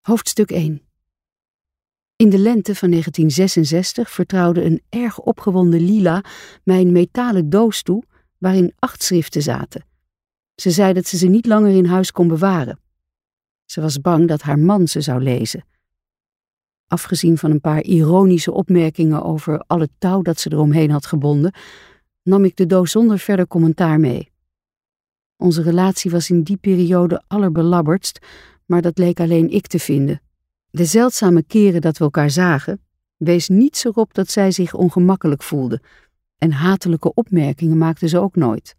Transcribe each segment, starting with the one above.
Hoofdstuk 1. In de lente van 1966 vertrouwde een erg opgewonden Lila mij een metalen doos toe waarin 8 schriften zaten. Ze zei dat ze niet langer in huis kon bewaren. Ze was bang dat haar man ze zou lezen. Afgezien van een paar ironische opmerkingen over al het touw dat ze eromheen had gebonden, nam ik de doos zonder verder commentaar mee. Onze relatie was in die periode allerbelabberdst, maar dat leek alleen ik te vinden. De zeldzame keren dat we elkaar zagen, wees niets erop dat zij zich ongemakkelijk voelde, en hatelijke opmerkingen maakte ze ook nooit.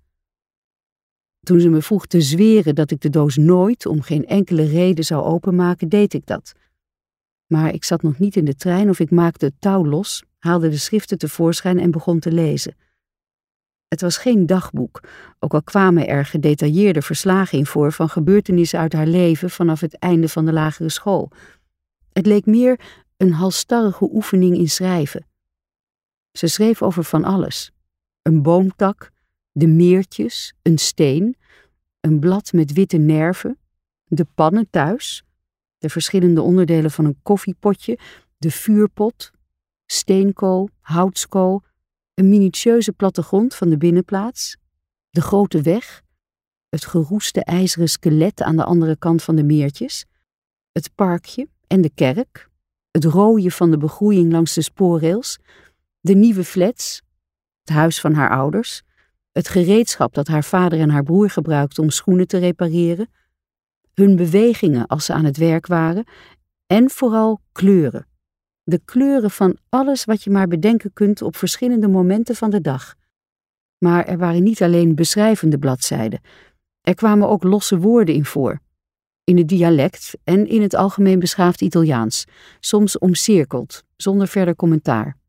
Toen ze me vroeg te zweren dat ik de doos nooit, om geen enkele reden zou openmaken, deed ik dat. Maar ik zat nog niet in de trein of ik maakte het touw los, haalde de schriften tevoorschijn en begon te lezen. Het was geen dagboek, ook al kwamen er gedetailleerde verslagen in voor van gebeurtenissen uit haar leven vanaf het einde van de lagere school. Het leek meer een halsstarrige oefening in schrijven. Ze schreef over van alles. Een boomtak, de meertjes, een steen, een blad met witte nerven, de pannen thuis, de verschillende onderdelen van een koffiepotje, de vuurpot, steenkool, houtskool, een minutieuze plattegrond van de binnenplaats, de grote weg, het geroeste ijzeren skelet aan de andere kant van de meertjes, het parkje en de kerk, het rooien van de begroeiing langs de spoorrails, de nieuwe flats, het huis van haar ouders, het gereedschap dat haar vader en haar broer gebruikten om schoenen te repareren, hun bewegingen als ze aan het werk waren en vooral kleuren. De kleuren van alles wat je maar bedenken kunt op verschillende momenten van de dag. Maar er waren niet alleen beschrijvende bladzijden. Er kwamen ook losse woorden in voor. In het dialect en in het algemeen beschaafd Italiaans, soms omcirkeld, zonder verder commentaar.